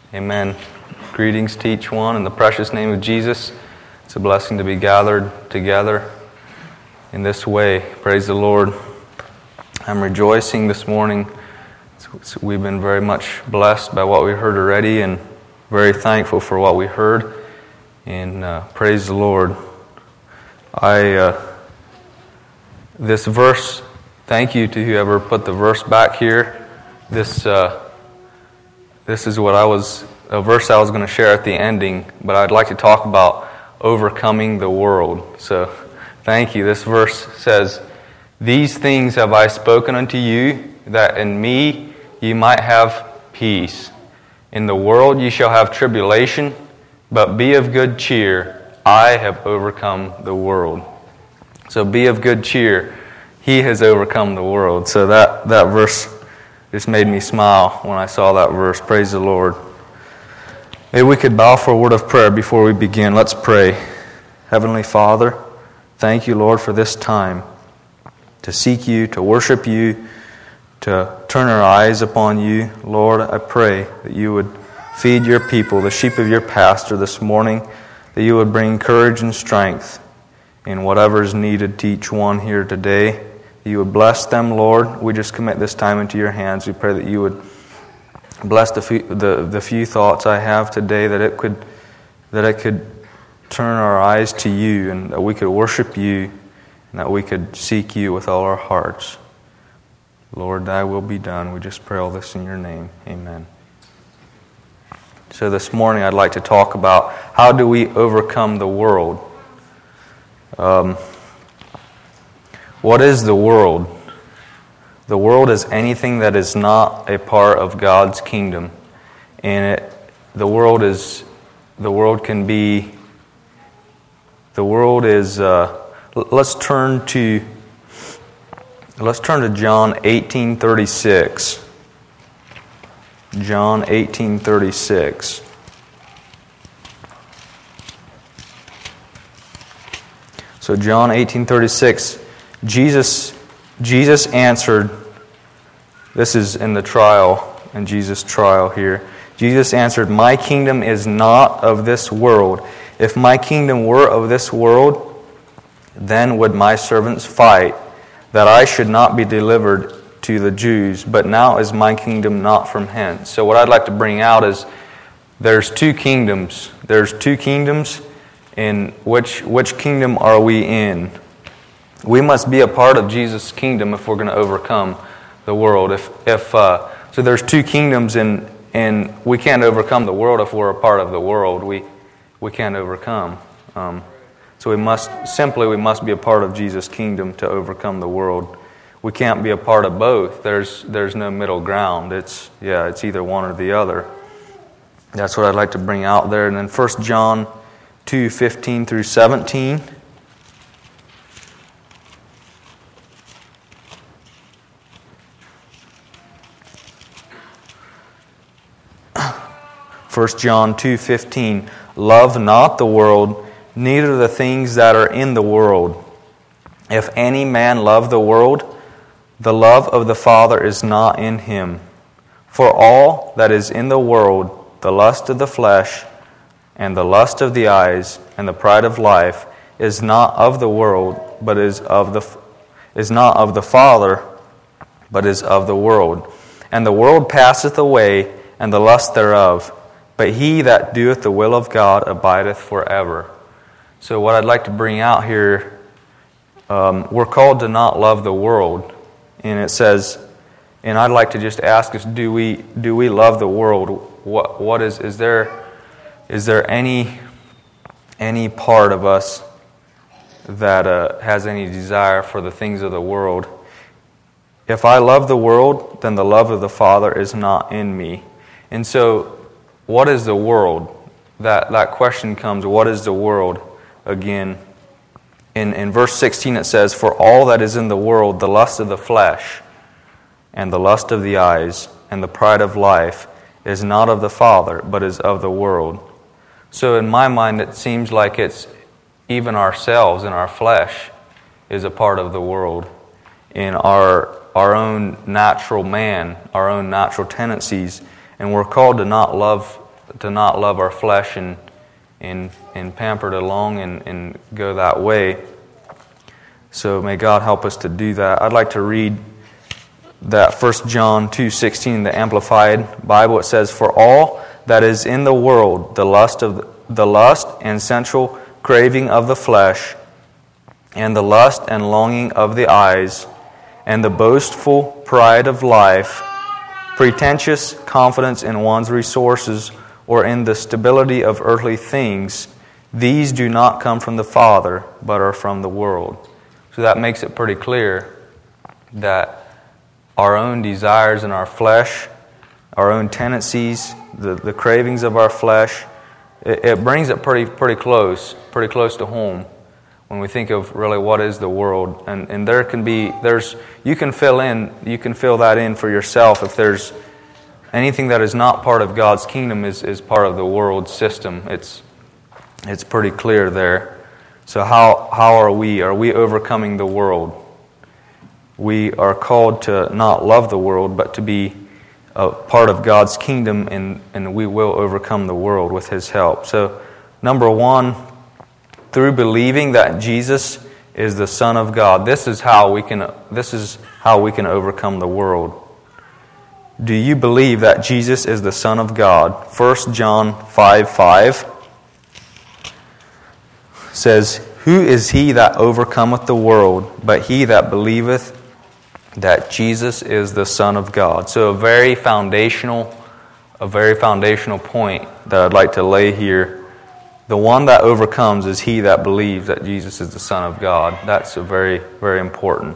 Amen. Greetings to each one in the precious name of Jesus. It's a blessing to be gathered together in this way. Praise the Lord. I'm rejoicing this morning. We've been very much blessed by what we heard already and very thankful for what we heard. And praise the Lord. This verse, thank you to whoever put the verse back here. This is a verse I was going to share at the ending, but I'd like to talk about overcoming the world. So, thank you. This verse says, "These things have I spoken unto you, that in me ye might have peace. In the world ye shall have tribulation, but be of good cheer. I have overcome the world." So be of good cheer. He has overcome the world. So that verse just made me smile when I saw that verse. Praise the Lord. Maybe we could bow for a word of prayer before we begin. Let's pray. Heavenly Father, thank you, Lord, for this time to seek you, to worship you, to turn our eyes upon you. Lord, I pray that you would feed your people, the sheep of your pasture this morning, that you would bring courage and strength in whatever is needed to each one here today. That you would bless them, Lord. We just commit this time into your hands. We pray that you would bless the few thoughts I have today, that it could turn our eyes to you, and that we could worship you, and that we could seek you with all our hearts. Lord, thy will be done. We just pray all this in your name. Amen. So this morning I'd like to talk about how do we overcome the world. What is the world? The world is anything that is not a part of God's kingdom, and the world is. Let's turn to John 18:36. John 18:36. So John 18:36, Jesus answered. This is in the trial, in Jesus' trial here. Jesus answered, "My kingdom is not of this world. If my kingdom were of this world, then would my servants fight, that I should not be delivered to the Jews. But now is my kingdom not from hence." So what I'd like to bring out is there's two kingdoms. There's two kingdoms. In which kingdom are we in? We must be a part of Jesus' kingdom if we're going to overcome the world. So there's two kingdoms, and we can't overcome the world if we're a part of the world. We can't overcome. So we must be a part of Jesus' kingdom to overcome the world. We can't be a part of both. There's no middle ground. It's either one or the other. That's what I'd like to bring out there. And then 1 John 2:15 through 17. First John 2:15. "Love not the world, neither the things that are in the world. If any man love the world, the love of the Father is not in him. For all that is in the world, the lust of the flesh, and the lust of the eyes, and the pride of life, is not of the world, but is not of the Father, but is of the world. And the world passeth away, and the lust thereof. But he that doeth the will of God abideth forever." So what I'd like to bring out here, we're called to not love the world, and it says, and I'd like to just ask us, do we love the world? Is there any part of us that has any desire for the things of the world? If I love the world, then the love of the Father is not in me. And so, what is the world? That question comes, what is the world? Again, in verse 16 it says, "For all that is in the world, the lust of the flesh, and the lust of the eyes, and the pride of life, is not of the Father, but is of the world." So in my mind, it seems like it's even ourselves and our flesh is a part of the world. In our own natural man, our own natural tendencies, and we're called to not love not love our flesh and pamper it along and go that way. So may God help us to do that. I'd like to read that 1 John 2:16, the Amplified Bible. It says, "For all that is in the world, the lust and sensual craving of the flesh, and the lust and longing of the eyes, and the boastful pride of life, pretentious confidence in one's resources or in the stability of earthly things, these do not come from the Father, but are from the world." So that makes it pretty clear that our own desires in our flesh, our own tendencies, the cravings of our flesh, it brings it pretty close to home when we think of really what is the world. And you can fill that in for yourself. If there's anything that is not part of God's kingdom is part of the world system. It's pretty clear there. So how are we? Are we overcoming the world? We are called to not love the world, but to be a part of God's kingdom, and we will overcome the world with His help. So, number one, through believing that Jesus is the Son of God, this is how we can overcome the world. Do you believe that Jesus is the Son of God? 1 John 5:5 says, "Who is he that overcometh the world, but he that believeth that Jesus is the Son of God?" So a very foundational point that I'd like to lay here. The one that overcomes is he that believes that Jesus is the Son of God. That's a very, very important.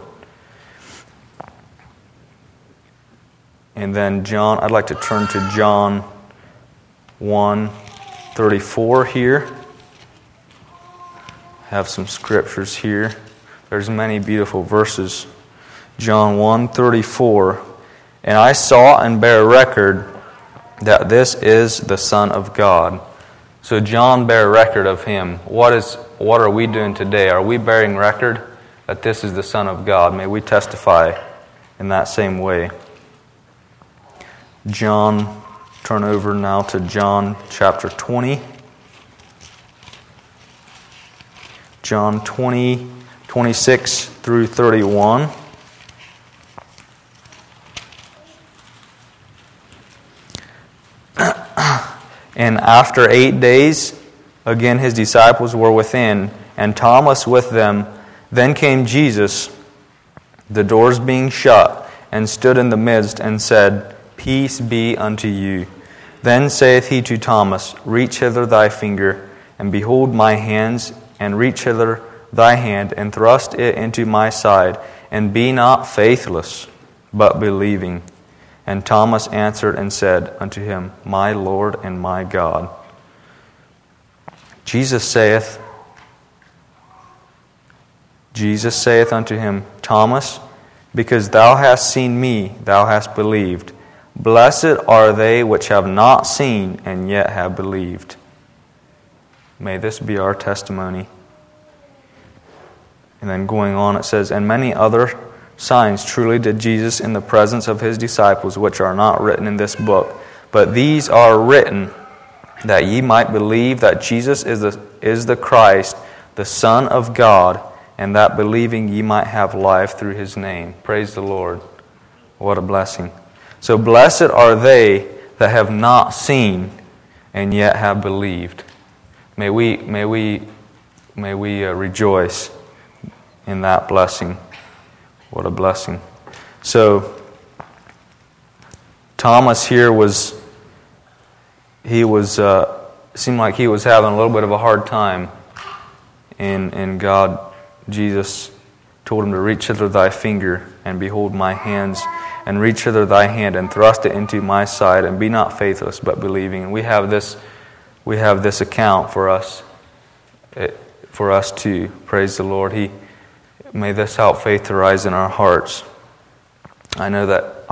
And then I'd like to turn to John 1:34 here. Have some scriptures here. There's many beautiful verses. John 1:34, "And I saw and bear record that this is the Son of God." So John bare record of Him. What are we doing today? Are we bearing record that this is the Son of God? May we testify in that same way. Turn over now to John chapter 20. John 20, 26 through 31. "And after 8 days, again His disciples were within, and Thomas with them. Then came Jesus, the doors being shut, and stood in the midst, and said, Peace be unto you. Then saith He to Thomas, Reach hither thy finger, and behold my hands, and reach hither thy hand, and thrust it into my side, and be not faithless, but believing. And Thomas answered and said unto Him, My Lord and my God. Jesus saith unto him, Thomas, because thou hast seen me, thou hast believed. Blessed are they which have not seen, and yet have believed. May this be our testimony. And then going on, it says, And many other signs truly did Jesus in the presence of His disciples, which are not written in this book. But these are written, that ye might believe that Jesus is the Christ, the Son of God, and that believing ye might have life through His name. Praise the Lord. What a blessing. So blessed are they that have not seen, and yet have believed. May we rejoice in that blessing. What a blessing. So Thomas here seemed like he was having a little bit of a hard time, and Jesus told him to reach hither thy finger, and behold my hands, and reach hither thy hand, and thrust it into my side, and be not faithless, but believing. And we have this account for us too. Praise the Lord. May this help faith to rise in our hearts. I know that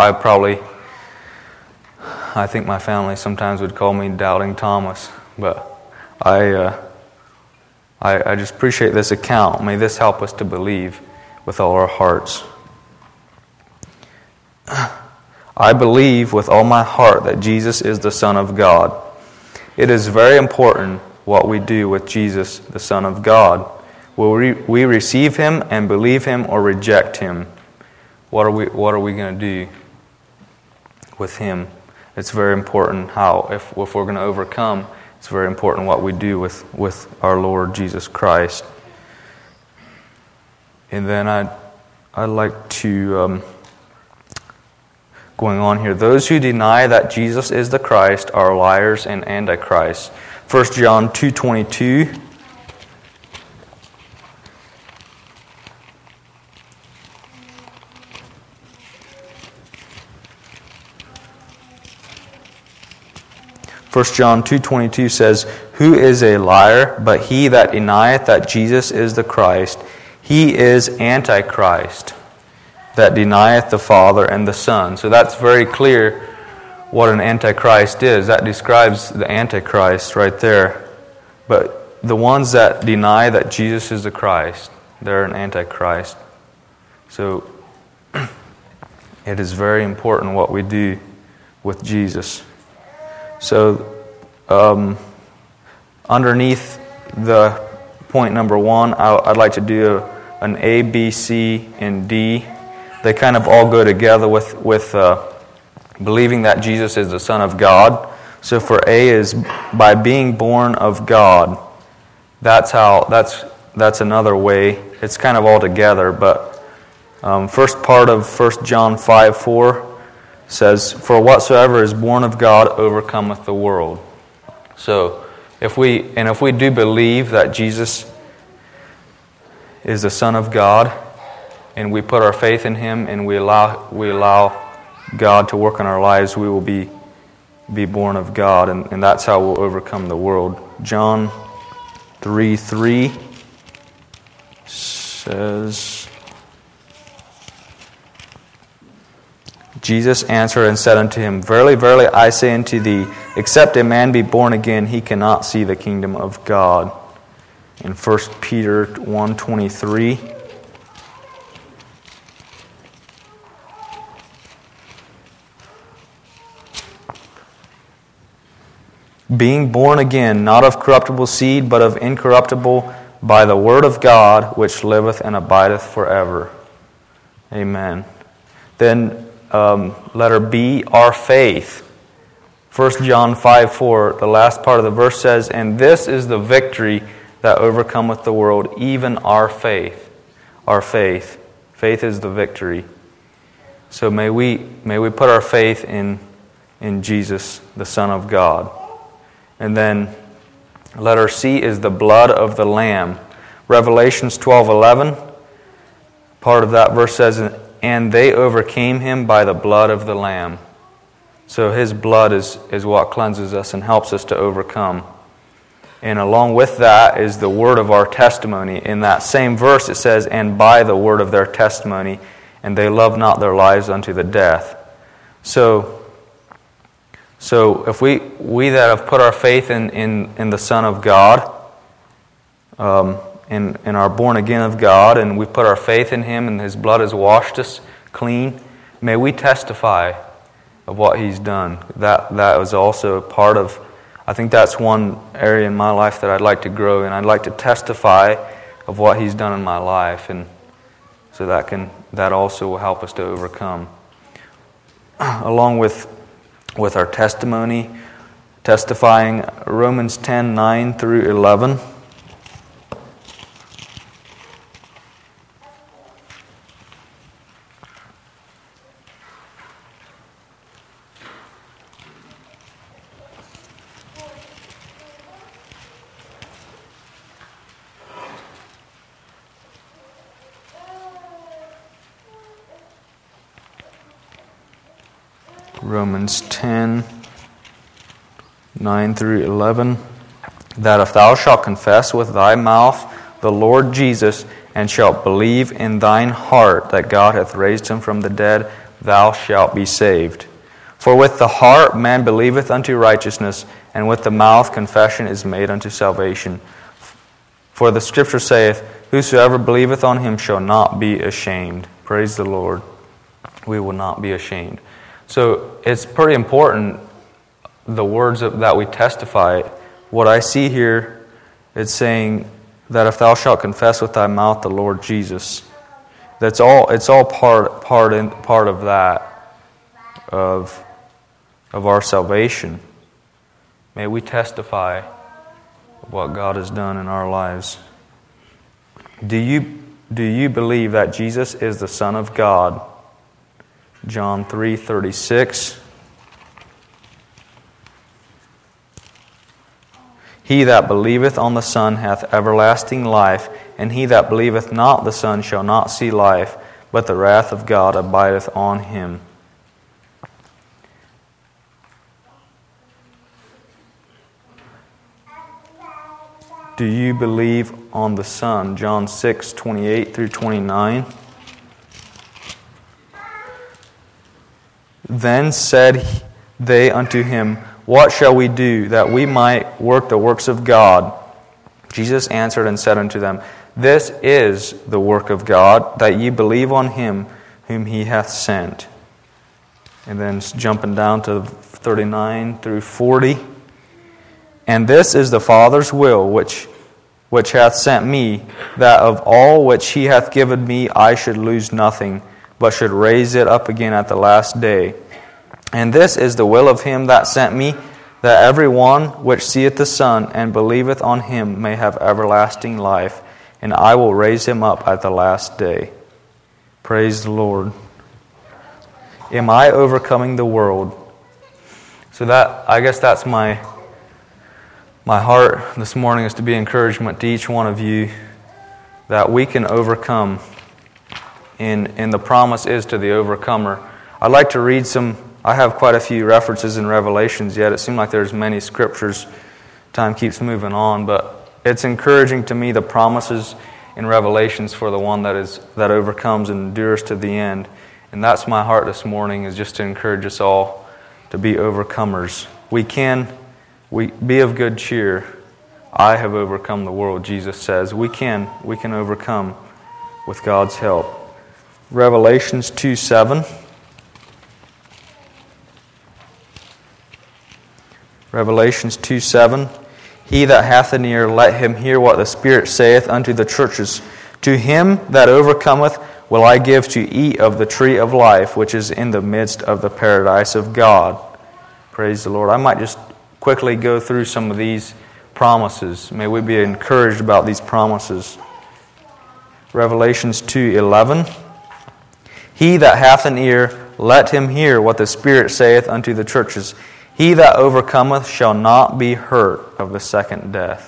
I think my family sometimes would call me Doubting Thomas, but I just appreciate this account. May this help us to believe with all our hearts. I believe with all my heart that Jesus is the Son of God. It is very important what we do with Jesus, the Son of God. Will we receive Him and believe Him or reject Him? What are we going to do with Him? It's very important how, if we're going to overcome, it's very important what we do with our Lord Jesus Christ. And then I'd like to, going on here, those who deny that Jesus is the Christ are liars and antichrists. 1 John 2:22. First John 2:22 says, "Who is a liar, but he that denieth that Jesus is the Christ? He is Antichrist, that denieth the Father and the Son." So that's very clear what an Antichrist is. That describes the Antichrist right there. But the ones that deny that Jesus is the Christ, they're an Antichrist. So it is very important what we do with Jesus. So, underneath the point number 1, I'd like to do an A, B, C, and D. They kind of all go together with believing that Jesus is the Son of God. So for A is by being born of God. That's another way. It's kind of all together, but first part of 1 John 5:4 says, "For whatsoever is born of God overcometh the world." So, if we do believe that Jesus is the Son of God, and we put our faith in Him, and we allow God to work in our lives, we will be born of God, and that's how we'll overcome the world. John 3:3 says, Jesus answered and said unto him, Verily, verily, I say unto thee, except a man be born again, he cannot see the kingdom of God. In 1 Peter 1:23, being born again, not of corruptible seed, but of incorruptible, by the word of God, which liveth and abideth forever. Amen. Then letter B, our faith. 1 John 5:4, the last part of the verse says, "And this is the victory that overcometh the world, even our faith." Our faith. Faith is the victory. So may we put our faith in Jesus, the Son of God. And then letter C is the blood of the Lamb. Revelations 12:11, part of that verse says, "And they overcame him by the blood of the Lamb." So His blood is what cleanses us and helps us to overcome. And along with that is the word of our testimony. In that same verse it says, "And by the word of their testimony, and they love not their lives unto the death." So if we that have put our faith in the Son of God, and are born again of God, and we put our faith in Him, and His blood has washed us clean, may we testify of what He's done. That was also a part of, I think that's one area in my life that I'd like to grow in. I'd like to testify of what He's done in my life, and so that also will help us to overcome. Along with our testimony, testifying, Romans 10:9 through 11. Romans 10:9 through 11. "That if thou shalt confess with thy mouth the Lord Jesus, and shalt believe in thine heart that God hath raised Him from the dead, thou shalt be saved. For with the heart man believeth unto righteousness, and with the mouth confession is made unto salvation. For the Scripture saith, Whosoever believeth on Him shall not be ashamed." Praise the Lord. We will not be ashamed. So it's pretty important the words that we testify. What I see here, it's saying that if thou shalt confess with thy mouth the Lord Jesus, it's all part of that, of our salvation. May we testify of what God has done in our lives. Do you believe that Jesus is the Son of God? John 3:36. He that believeth on the Son hath everlasting life, and he that believeth not the Son shall not see life, but the wrath of God abideth on him. Do you believe on the Son? John 6:28 through 29. Then said they unto him, What shall we do, that we might work the works of God? Jesus answered and said unto them, This is the work of God, that ye believe on him whom he hath sent. And then jumping down to 39 through 40. And this is the Father's will, which hath sent me, that of all which he hath given me I should lose nothing, but should raise it up again at the last day. And this is the will of him that sent me, that every one which seeth the Son and believeth on him may have everlasting life, and I will raise him up at the last day. Praise the Lord. Am I overcoming the world? So I guess that's my heart this morning, is to be encouragement to each one of you that we can overcome. And the promise is to the overcomer. I'd like to read I have quite a few references in Revelations yet. It seems like there's many scriptures. Time keeps moving on, but it's encouraging to me, the promises in Revelations for the one that overcomes and endures to the end. And that's my heart this morning, is just to encourage us all to be overcomers. We be of good cheer. I have overcome the world, Jesus says. We can overcome with God's help. Revelations 2:7. Revelations 2:7. He that hath an ear, let him hear what the Spirit saith unto the churches. To him that overcometh will I give to eat of the tree of life, which is in the midst of the paradise of God. Praise the Lord. I might just quickly go through some of these promises. May we be encouraged about these promises. Revelations 2:11. He that hath an ear, let him hear what the Spirit saith unto the churches. He that overcometh shall not be hurt of the second death.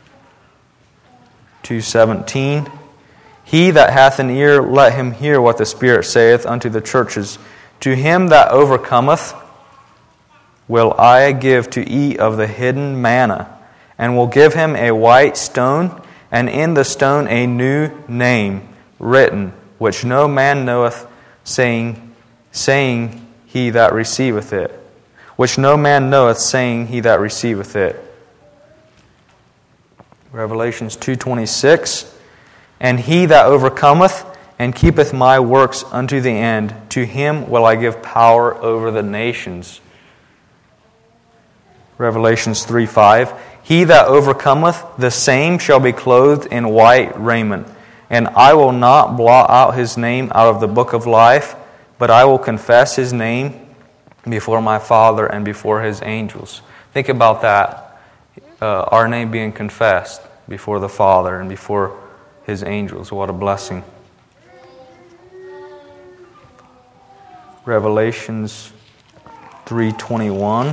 2:17. He that hath an ear, let him hear what the Spirit saith unto the churches. To him that overcometh will I give to eat of the hidden manna, and will give him a white stone, and in the stone a new name written, which no man knoweth, saying he that receiveth it. Which no man knoweth, saying he that receiveth it. Revelations 2:26. And he that overcometh and keepeth my works unto the end, to him will I give power over the nations. Revelations 3:5. He that overcometh, the same shall be clothed in white raiment, and I will not blot out his name out of the book of life, but I will confess his name before my Father and before his angels. Think about that. Our name being confessed before the Father and before his angels. What a blessing. Revelations 3:21.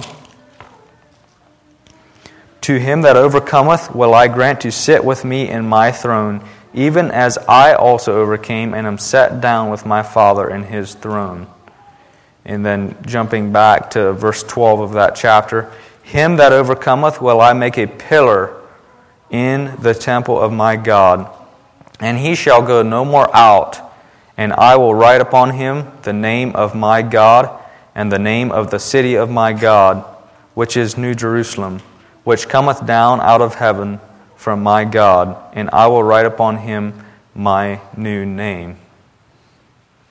To him that overcometh will I grant to sit with me in my throne, even as I also overcame and am set down with my Father in his throne. And then jumping back to verse 12 of that chapter, him that overcometh will I make a pillar in the temple of my God, and he shall go no more out, and I will write upon him the name of my God and the name of the city of my God, which is New Jerusalem, which cometh down out of heaven from my God, and I will write upon him my new name.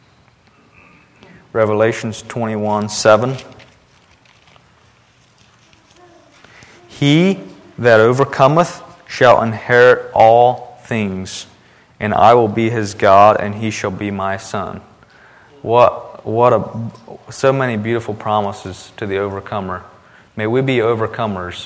Revelations 21:7. He that overcometh shall inherit all things, and I will be his God, and he shall be my son. So many beautiful promises to the overcomer. May we be overcomers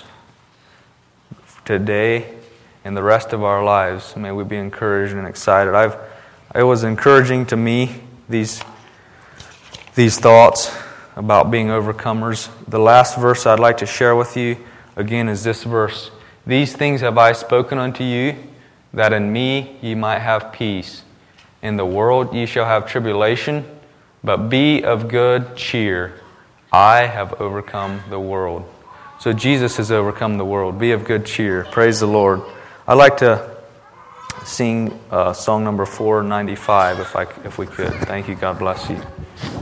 today and the rest of our lives. May we be encouraged and excited. It was encouraging to me, these thoughts about being overcomers. The last verse I'd like to share with you, again, is this verse. These things have I spoken unto you, that in me ye might have peace. In the world ye shall have tribulation, but be of good cheer. I have overcome the world. So Jesus has overcome the world. Be of good cheer. Praise the Lord. I'd like to sing song number 495 if we could. Thank you. God bless you.